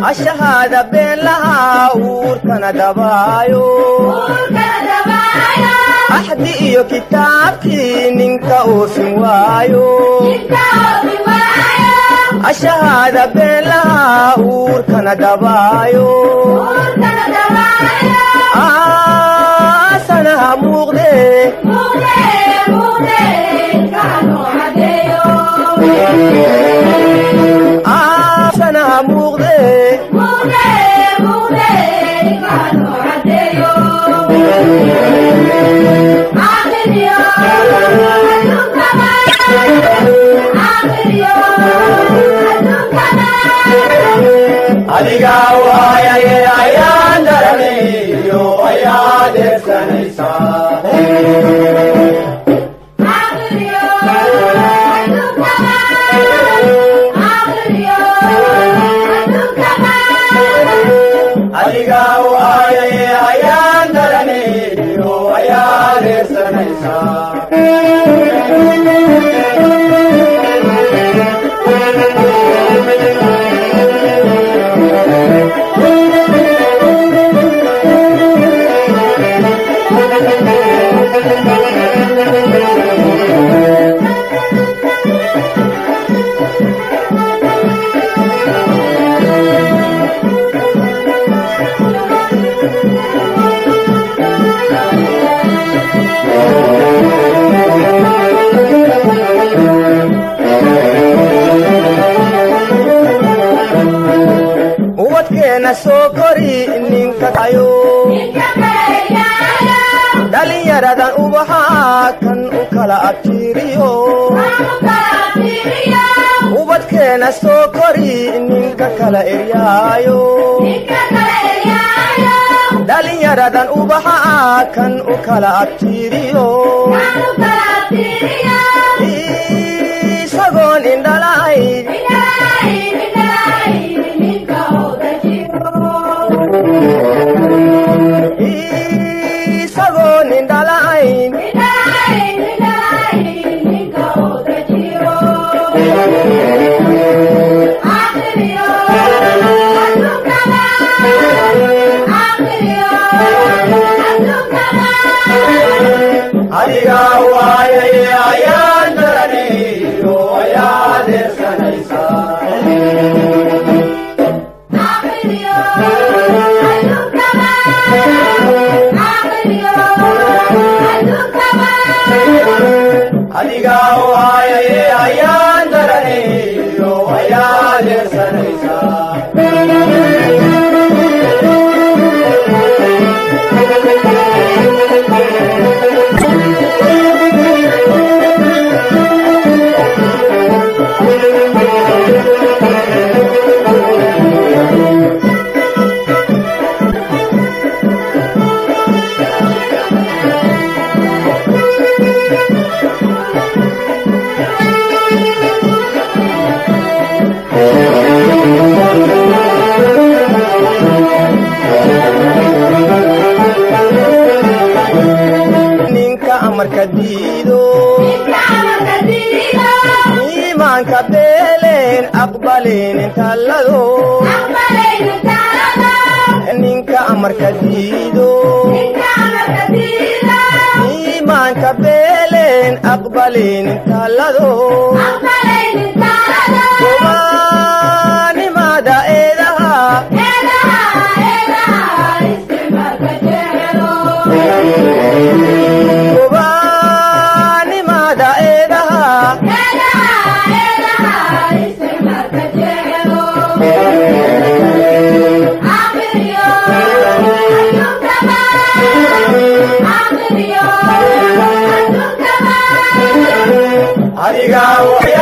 الشهادة بين لها وركنا دبايو أحدي إيو كتابكي ننكا أوسن وايو الشهادة بين لها وركنا دبايو سنها مغدي كانوا عديو سنها مغدي كانوا عديو آخر يوم adiga waayay ayaan daraniyo ayaad ersanaysaa adiga waayay ayaan daraniyo ayaad ersanaysaa sokori ninka tayo dhalinyaradan ubaxa kan u kala abtiriyo ubadkeena sokori ninka kala eryaayo dhalinyaradan ubaxa kan u kala abtiriyo isagoon indhalahayd isagoon indhalahayn adiga waayay ayaan daraniyo ayaad ersanaysaa adiga waayay ayaan daraniyo ayaad ersanaysaa marka diido iimaanka beeleen aqbalin talado ninka amarka diido iimaanka beeleen aqbalin talado kumaanimada eedaha adiga